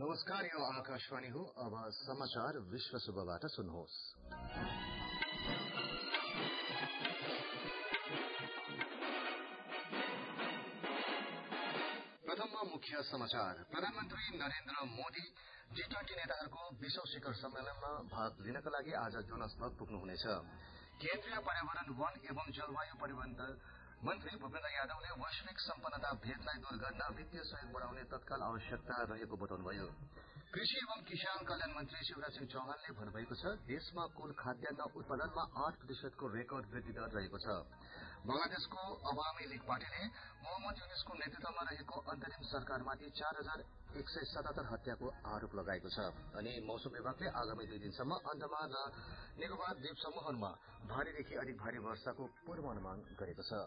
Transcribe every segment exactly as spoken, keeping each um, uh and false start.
नमस्कार, यो आकाशवाणी हो। अब समाचार विश्व सुब्बाबाट सुन्नुहोस्। प्रथममा मुख्य समाचार। प्रधानमन्त्री नरेन्द्र मोदी जी ट्वेन्टी नेताहरूको विश्व शिखर सम्मेलनमा भाग लिनका लागि आज जोहान्सबर्ग पुग्नुहुनेछ। केन्द्रीय पर्यावरण, वन एवं जलवायु परिवर्तन मन्त्री भूपेन्द्र यादवले वैश्विक सम्पन्नता भेदलाई दूर गर्न वित्तीय सहयोग बढ़ाउने तत्काल आवश्यकता रहेको बताउनुभयो। कृषि एवं किसान कल्याण मन्त्री शिवराज सिंह चौहानले भन्नुभएको छ, देशमा कुल खाद्यान्न उत्पादनमा आठ प्रतिशतको रेकर्ड वृद्धि दर रहेको छ। बंगलादेशको अवामी लीग पार्टीले मोहम्मद युनुसको नेतृत्वमा रहेको अन्तरिम सरकारमाथि चार हजार एक सय सतहत्तर हत्याको आरोप लगाएको छ। अनि मौसम विभागले आगामी दुई दिनसम्म अण्डमान र निकोबार द्वीप समूहमा भारीदेखि अधिक भारी वर्षाको पूर्वानुमान गरेको छ।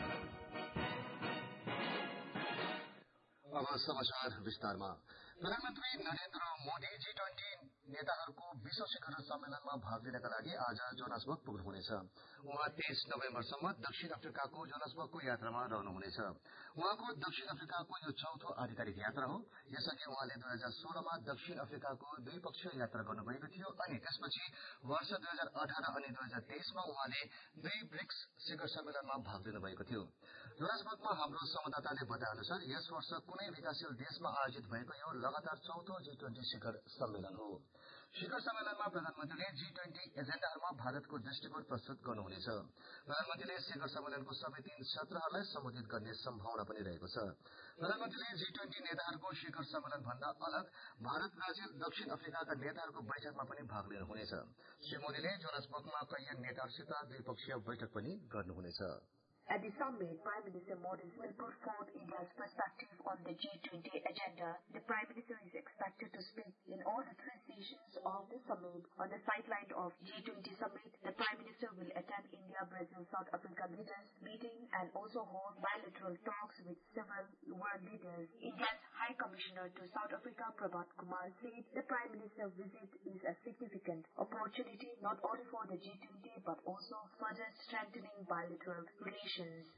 अब समाचार विस्तारमा। प्रधानमन्त्री नरेन्द्र मोदी जी ट्वेन्टी नेताहरूको विश्व शिखर सम्मेलनमा भाग लिनका लागि आज जोहान्सबर्ग पुग्नुहुनेछ। उहाँ तेइस नोभेम्बरसम्म दक्षिण अफ्रिकाको जोहान्सबर्गको यात्रामा रहनुहुनेछ। उहाँको दक्षिण अफ्रिकाको यो चौथो आधिकारिक यात्रा हो। यसअघि उहाँले दुई हजार सोह्रमा दक्षिण अफ्रिकाको द्विपक्षीय यात्रा गर्नुभएको थियो अनि त्यसपछि वर्ष दुई हजार अठार अनि दुई हजार तेइसमा उहाँले दुई ब्रिक्स शिखर सम्मेलनमा भाग लिनुभएको थियो। जोहान्सबर्गमा हाम्रो संवाददाताले बताए अनुसार यस वर्ष कुनै विकासशील देशमा आयोजित भएको यो लगातार चौथो जी ट्वेन्टी शिखर सम्मेलन हो। शिखर सम्मेलनमा प्रधानमन्त्रीले जी ट्वेन्टी एजेण्डाहरूमा भारतको दृष्टिकोण प्रस्तुत गर्नुहुनेछ। प्रधानमन्त्रीले शिखर सम्मेलनको सबै तीन सत्रहरूलाई सम्बोधित गर्ने सम्भावना पनि रहेको छ। प्रधानमन्त्रीले जी ट्वेन्टी नेताहरूको शिखर सम्मेलन भन्दा अलग भारत, ब्राजिल, दक्षिण अफ्रिकाका नेताहरूको बैठकमा पनि भाग लिनुहुनेछ। श्री मोदीले जोहान्सबर्गमा कैयन नेताहरूसित द्विपक्षीय बैठक पनि गर्नुहुनेछ। At the summit, Prime Minister Modi will put forth India's perspective on the G twenty agenda. The Prime Minister is expected to speak in all the three sessions of the summit. On the sideline of G twenty summit, the Prime Minister will attend India, Brazil, South Africa leaders meeting and also hold bilateral talks with several world leaders. India's High Commissioner to South Africa, Prabhat Kumar, said the Prime Minister's visit is a significant opportunity not only for the G twenty but also further strengthening bilateral relations.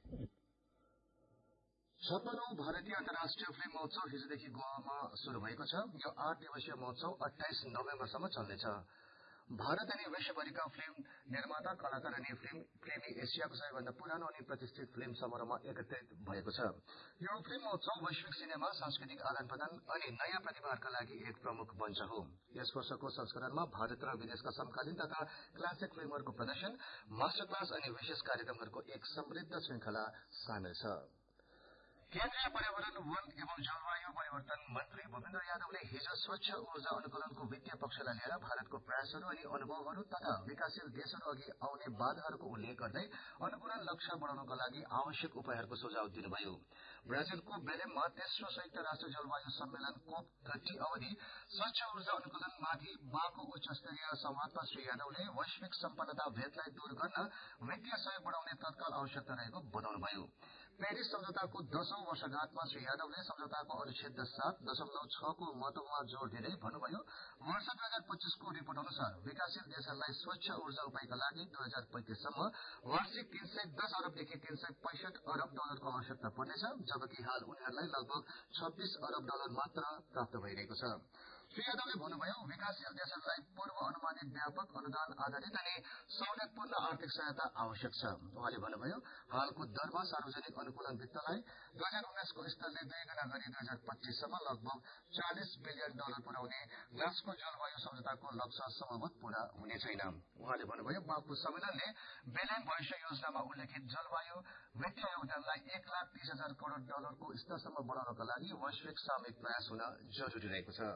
छप्पनौं भारतीय अन्तर्राष्ट्रिय film महोत्सव हिजोदेखि गोवामा शुरू भएको छ। यो आठ दिवसीय महोत्सव अट्ठाइस नोभेम्बरसम्म चल्नेछ। भारत अनि विश्वभरिका फिल्म निर्माता, कलाकार अनि फिल्म प्रेमी एसियाको सबैभन्दा पुरानो अनि प्रतिष्ठित फिल्म समारोहमा एकत्रित भएको छ। यो फिल्म महोत्सव वैश्विक सिनेमा, सांस्कृतिक आदान प्रदान अनि नयाँ प्रतिभाहरूका लागि एक प्रमुख मञ्च हो। यस वर्षको संस्करणमा भारत र विदेशका समकालीन तथा क्लासिक फिल्महरूको प्रदर्शन, मास्टर क्लास अनि विशेष कार्यक्रमहरूको एक समृद्ध श्रृंखला सामेल छ। केन्द्रीय पर्यावरण, वन एवं जलवायु परिवर्तन मन्त्री भूपेन्द्र यादवले हिज स्वच्छ ऊर्जा अनुकूलनको वित्तीय पक्षलाई लिएर भारतको प्रयासहरू अनि अनुभवहरू तथा विकासशील देशहरू अघि आउने बाधाहरूको उल्लेख गर्दै अनुकूलन लक्ष्य बढ़ाउनका लागि आवश्यक उपायहरूको सुझाव दिनुभयो। ब्राजिलको बेलेममा तेस्रो संयुक्त राष्ट्र जलवायु सम्मेलन कोप थर्टी अवधि स्वच्छ ऊर्जा अनुकूलनमाथि भएको उच्च स्तरीय संवादमा श्री यादवले वैश्विक सम्पन्नता भेदलाई दूर गर्न वित्तीय सहयोग बढ़ाउने तत्काल आवश्यकता रहेको बताउनुभयो। पेरिस सम्झौताको दशौं वर्षगाँठमा श्री यादवले सम्झौताको अनुच्छेद सात दशमलव छको महत्वमा जोड़ दिँदै भन्नुभयो, वर्ष दुई हजार पच्चीसको रिपोर्ट अनुसार विकासशील देशहरूलाई स्वच्छ ऊर्जा उपायका लागि दुई हजार पैंतिससम्म वार्षिक तीन सय दस अरबदेखि तीन सय पैंसठ अरब डलरको आवश्यकता पर्नेछ, जबकि हाल उनीहरूलाई लगभग छब्बीस अरब डलर मात्र प्राप्त भइरहेको छ। श्री यादवले भन्नुभयो, विकासशील देशहरूलाई पूर्व अनुमानित व्यापक अनुदान आधारित अनि सहुलियतपूर्ण आर्थिक सहायता आवश्यक छ। उहाँले भन्नुभयो, हालको दरमा सार्वजनिक अनुकूलन वित्तलाई दुई हजार उन्नाइसको स्तरले दुई गुणा गरी दुई हजार पच्चीससम्म लगभग चालिस बिलियन डलर पुर्याउने ग्लासको जलवायु सम्झौताको लक्ष्य सम्भवत पूरा हुने छैन। उहाँले भन्नुभयो, बाँको सम्मेलनले बेलेन भविष्य योजनामा उल्लेखित जलवायु वित्तीय योगदानलाई एक लाख तीस हजार करोड़ डलरको स्तरसम्म बढ़ाउनका लागि वैश्विक सामूहिक प्रयास हुन जरूरी रहेको छ।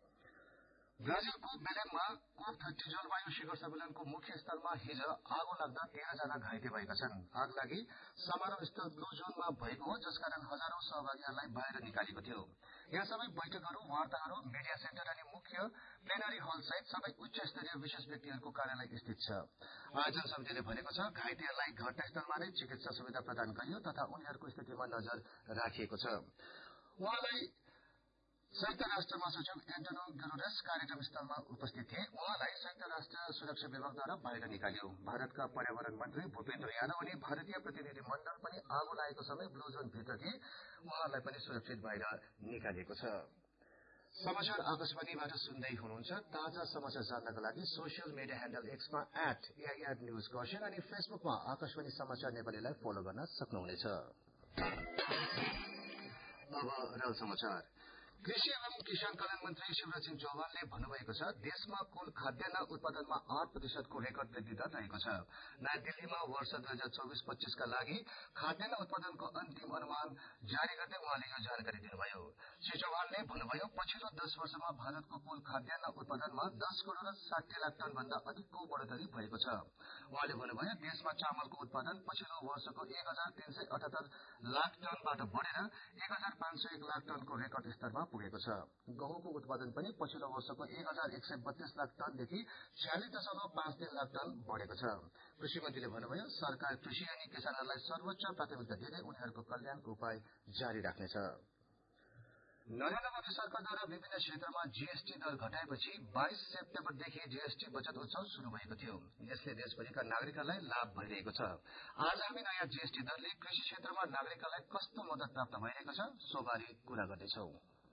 ब्राजिलको बेलेममा कोप थर्टी जलवायु शिखर सम्मेलनको मुख्य स्थलमा हिज आगो लाग्दा तेह्र जना घाइते भएका छन्। आग लागि समारोह स्थल ब्लू जोनमा भएको हो, जसकारण हजारौं सहभागीहरूलाई बाहिर निकालेको थियो। यहाँ सबै बैठकहरू, वार्ताहरू, मीडिया सेन्टर अनि मुख्य प्लेनरी हल सहित सबै उच्च स्तरीय विशेष व्यक्तिहरूको कार्यालय स्थित छ। आयोजन समितिले भनेको छ, घाइतेहरूलाई घटनास्थलमा नै चिकित्सा सुविधा प्रदान गरियो तथा उनीहरूको स्थितिमा नजर राखिएको छ। उहाँलाई संयुक्त राष्ट्र महासचिव एन्टोनियो गुटेरेस कार्यक्रम स्थलमा उपस्थित थिए। उहाँलाई संयुक्त राष्ट्र सुरक्षा विभागद्वारा बाहिर निकालियो। भारतका पर्यावरण मन्त्री भूपेन्द्र यादव अनि भारतीय प्रतिनिधि मण्डल पनि आगो लागेको समय ब्लू जोन भित्र थिए। उहाँलाई पनि सुरक्षित बाहिर निकालिएको छ। समाचार आकाशवाणीबाट सुन्दै हुनुहुन्छ। ताजा समाचार जान्नका लागि सोसियल मिडिया ह्यान्डल एक्समा एट एआईआर न्यूज खरसाङ अनि फेसबुकमा आकाशवाणी समाचार नेपालीलाई फलो गर्न सक्नुहुनेछ। अब रेल समाचार। कृषि एवं किसान कल्याण मन्त्री शिवराज सिंह चौहानले भन्नुभएको छ, देशमा कुल खाद्यान्न उत्पादनमा आठ प्रतिशतको रेकर्ड वृद्धि दर रहेको छ। नयाँ दिल्लीमा वर्ष दुई हजार चौबिस पच्चीसका लागि खाद्यान्न उत्पादनको अन्तिम अनुमान जारी गर्दै उहाँले यो जानकारी दिनुभयो। श्री चौहानले भन्नुभयो, पछिल्लो दश वर्षमा भारतको कुल खाद्यान्न उत्पादनमा दश करोड़ साठी लाख टन भन्दा अधिकको बढ़ोत्तरी भएको छ। उहाँले भन्नुभयो, देशमा चामलको उत्पादन पछिल्लो वर्षको एक हजार तीन सय अठहत्तर लाख टनबाट बढ़ेर एक हजार पाँच सय एक लाख टनको रेकर्ड स्तरमा पुगेको छ। गहुँको उत्पादन पनि पछिल्लो वर्षको एक हजार एक सय बत्तीस लाख टनदेखि छयालिस दशमलव पाँच तीन लाख टन बढ़ेको छ। कृषि मन्त्रीले भन्नुभयो, सरकार कृषि अनि किसानहरूलाई सर्वोच्च प्राथमिकता दिँदै उनीहरूको कल्याणको उपाय जारी राख्नेछ। नरेन्द्र मोदी सरकारद्वारा विभिन्न क्षेत्रमा जीएसटी दर घटाएपछि बाइस सेप्टेम्बरदेखि जीएसटी बचत उत्सव शुरू भएको थियो। यसले देशभरिका नागरिकहरूलाई लाभ भइरहेको छ। आज हामी नयाँ जीएसटी दरले कृषि क्षेत्रमा नागरिकहरूलाई कस्तो मद्दत प्राप्त भइरहेको छ, सोबारे कुरा गर्दैछौं।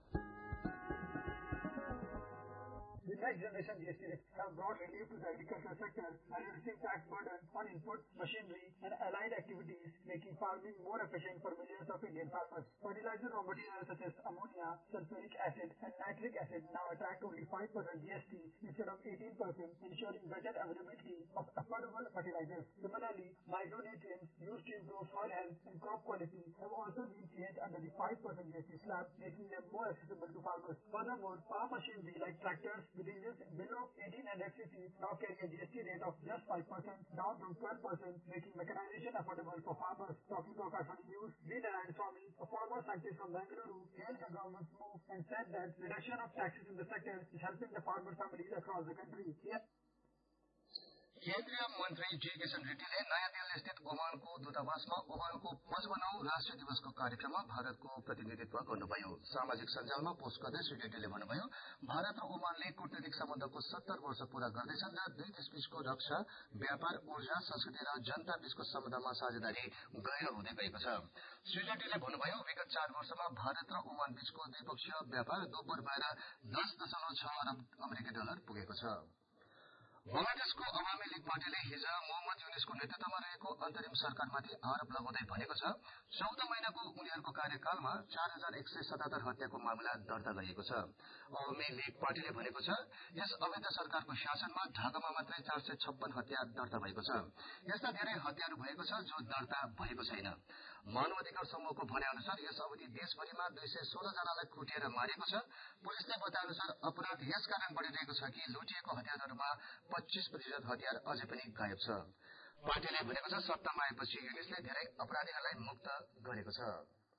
The next generation G S T rates have brought relief to the agricultural sector by reducing tax burden on inputs, machinery and allied activities, making farming more efficient for millions of Indian farmers. Fertilizer raw materials such as ammonia, sulfuric acid and nitric acid now attract only five percent G S T instead of eighteen percent, ensuring better availability of affordable fertilizers. Similarly, micronutrients used to improve soil health and crop quality have also been changed under the five percent G S T slab, making them more accessible to farmers. Furthermore, farm machinery like tractors with engines below eighteen hundred c c now carry a G S T rate of just five percent, down from twelve percent, making mechanization affordable for farmers. Talking to Akashvani News, V. Narayan Swamy, a former scientist from Bengaluru, hailed the government's move and said that reduction of taxes in the sector is helping the farmer families across the country. Yeah. केन्द्रीय मन्त्री जी किशन रेड्डीले नयाँ दिल्ली स्थित ओमानको दूतावासमा ओमानको पचपन्नौं राष्ट्रिय दिवसको कार्यक्रममा भारतको प्रतिनिधित्व गर्नुभयो। सामाजिक सञ्जालमा पोस्ट गर्दै श्री रेड्डीले भन्नुभयो, भारत र ओमानले कूटनीतिक सम्बन्धको सत्तर वर्ष पूरा गर्दैछन् र दुई देशबीचको रक्षा, व्यापार, ऊर्जा, संस्कृति र जनता बीचको सम्बन्धमा साझेदारी गहिरो हुँदै गएको छ। श्री रेड्डीले भन्नुभयो, विगत चार वर्षमा भारत र ओमान बीचको द्विपक्षीय व्यापार दोब्बर भएर दस दशमलव छ अरब अमेरिकी डलर पुगेको छ। बंगलादेशको अवामी लीग पार्टीले हिज मोहम्मद युनिसको नेतृत्वमा रहेको अन्तरिम सरकारमाथि आरोप लगाउँदै भनेको छ, चौध महिनाको उनीहरूको कार्यकालमा चार हजार एक सय सतहत्तर हत्याको मामला दर्ता गरिएको छ। अवामी लीग पार्टीले भनेको छ, यस अवैध सरकारको शासनमा ढाकामा मात्रै चार सय छप्पन हत्या दर्ता भएको छ। यस्ता धेरै हत्याहरू भएको छ जो दर्ता भएको छैन। मानवाधिकार समूहको भनाइ अनुसार यस अवधि देशभरिमा दुई सय सोह्र जनालाई कुटेर मारेको छ। पुलिसले बताए अनुसार अपराध यसकारण बढ़िरहेको छ कि लुटिएको हतियारहरूमा पच्चीस प्रतिशत हतियार अझै पनि गायब छ। पार्टीले भनेको छ, सत्तामा आएपछि युनिसले धेरै अपराधीहरूलाई मुक्त गरेको छ।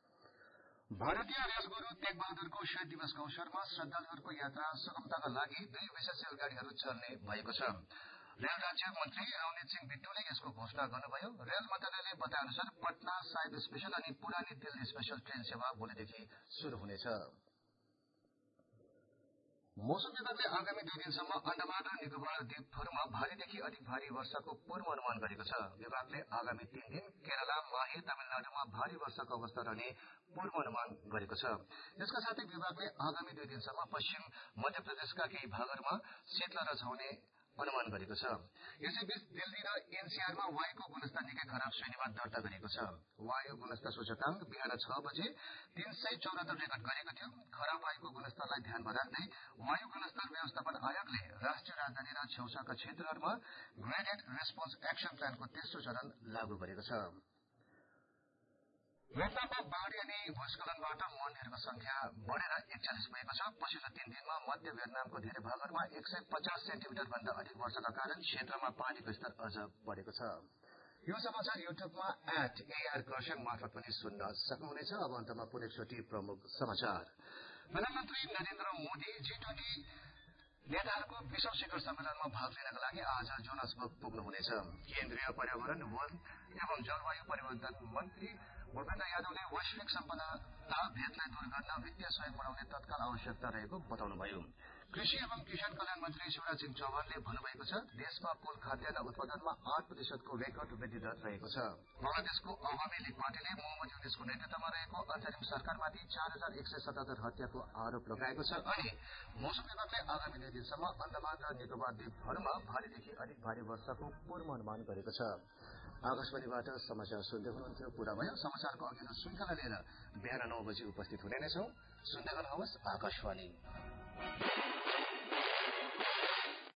भारतीय रेलगुरू तेग बहादुरको शहीद दिवसको अवसरमा श्रद्धालुहरूको यात्रा सुगमताका लागि दुई विशेष रेलगाड़ीहरू चल्ने भएको छ। रेल राज्य मन्त्री रवनीत सिंह बिट्टूले यसको घोषणा गर्नुभयो। रेल मन्त्रालयले बताए अनुसार पटना साहिब स्पेशल अनि पुरानी दिल्ली स्पेशल ट्रेन सेवा भोलिदेखि शुरू हुनेछ। मौसम विभागले आगामी दुई दिनसम्म अण्डमान र निकोबार द्वीपहरूमा भारीदेखि अधिक भारी वर्षाको पूर्वानुमान गरेको छ। विभागले आगामी तीन दिन केरला, माहे, तमिलनाडुमा भारी वर्षाको अवस्था रहने पूर्वानुमान गरेको छ। यसका साथै विभागले आगामी दुई दिनसम्म पश्चिम मध्य प्रदेशका केही भागहरूमा शीतलहर छाउने अनुमान गरेको छ। यसैबीच दिल्ली र एनसीआरमा वायुको गुणस्तर निकै खराब श्रेणीमा दर्ता गरिएको छ। वायु गुणस्तर सूचकांक बिहान छ बजे तीन सय चौरात्तर रेकर्ड गरेको थियो। खराब वायुको गुणस्तरलाई ध्यानमा राख्दै वायु गुणस्तर व्यवस्थापन आयोगले राष्ट्रिय राजधानी र छेउछाउका क्षेत्रहरूमा ग्रेडेड रेस्पोन्स एक्सन प्लानको तेस्रो चरण लागू गरेको छ। भेटनाममा बाढ़ी अनि भूस्खलनबाट मर्नेहरूको संख्या बढ़ेर एकचालिस भएको छ। पछिल्लो तीन दिनमा मध्य भियतनामको धेरै भागहरूमा एक सय पचास सेन्टिमिटर भन्दा अधिक वर्षाका कारण क्षेत्रमा पानीको स्तर अझ बढ़ेको छ। यो समाचार युट्युबमा एट एआर खरसाङ मार्फत पनि सुन्न सक्नुहुनेछ। अब अन्तमा पुनः एकचोटि प्रमुख समाचार। प्रधानमन्त्री नरेन्द्र मोदी जी ट्वेन्टी नेताहरूको विश्व शिखर सम्मेलनमा भाग लिनका लागि आज जोहान्सबर्ग पुग्नुहुनेछ। केन्द्रीय पर्यावरण, वन एवं जलवायु परिवर्तन मन्त्री भूपेन्द्र यादवले वैश्विक सम्पन्नता भेदलाई दूर गर्न वित्तीय सहयोग बढ़ाउने तत्काल आवश्यकता रहेको बताउनुभयो। कृषि एवं किसान कल्याण मन्त्री शिवराज सिंह चौहानले भन्नुभएको छ देशमा कुल खाद्यान्न उत्पादनमा आठ प्रतिशतको रेकर्ड वृद्धि दर रहेको छ। बंगलादेशको अवामी लीग पार्टीले मोहम्मद युनिसको नेतृत्वमा रहेको अन्तरिम सरकारमाथि चार हजार एक सय सतहत्तर हत्याको आरोप लगाएको छ अनि मौसम विभागले आगामी दुई दिनसम्म अण्डमान र निकोबार द्वीपहरूमा भारीदेखि अधिक भारी वर्षाको पूर्वानुमान गरेको छ। आकाशवाणीबाट समाचार सुन्दै हुनुहुन्थ्यो। पूरा भयो समाचारको अघिल्लो श्रृंखला लिएर बिहान नौ बजी उपस्थित हुने नै छौं। सुन्दै गर्नुहोस् आकाशवाणी।